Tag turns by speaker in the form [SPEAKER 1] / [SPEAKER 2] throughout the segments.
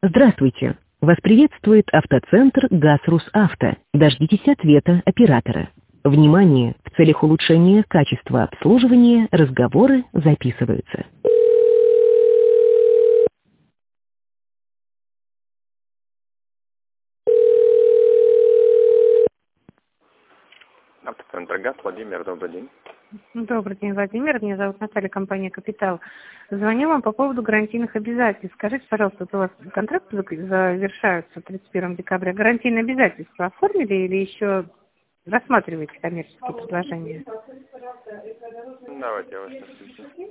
[SPEAKER 1] Здравствуйте! Вас приветствует автоцентр «ГАЗ-Русавто». Дождитесь ответа оператора. Внимание! В целях улучшения качества обслуживания разговоры записываются.
[SPEAKER 2] Автоцентр ГАЗ, Владимир, добрый день.
[SPEAKER 3] Добрый день, Владимир. Меня зовут Наталья, компания «Капитал». Звоню вам по поводу гарантийных обязательств. Скажите, пожалуйста, вот у вас контракты завершаются 31 декабря. Гарантийные обязательства оформили или еще рассматриваете коммерческие предложения?
[SPEAKER 2] Давайте я вас подключу.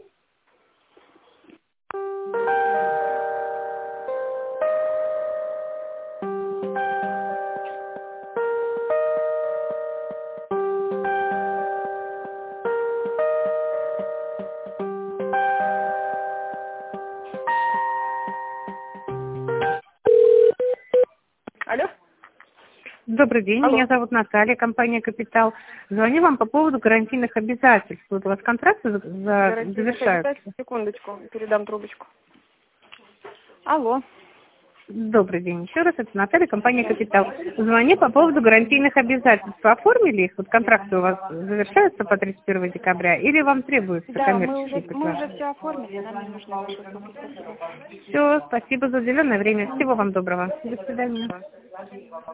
[SPEAKER 2] Алло?
[SPEAKER 3] Добрый день,
[SPEAKER 2] Алло.
[SPEAKER 3] меня зовут Наталья, компания «Капитал». Звоню вам по поводу гарантийных обязательств. Вот у вас контракты завершаются?
[SPEAKER 2] Секундочку, передам трубочку. Алло.
[SPEAKER 3] Добрый день. Еще раз, это Наталья, компания «Капитал». Звоню по поводу гарантийных обязательств. Оформили их? Вот контракты у вас завершаются по 31 декабря или вам требуются
[SPEAKER 4] Да,
[SPEAKER 3] коммерческие
[SPEAKER 4] мы
[SPEAKER 3] предложения?
[SPEAKER 4] уже все оформили, нам не нужны ваши услуги. Спасибо.
[SPEAKER 3] Все, спасибо за уделенное время. Всего вам доброго. До свидания.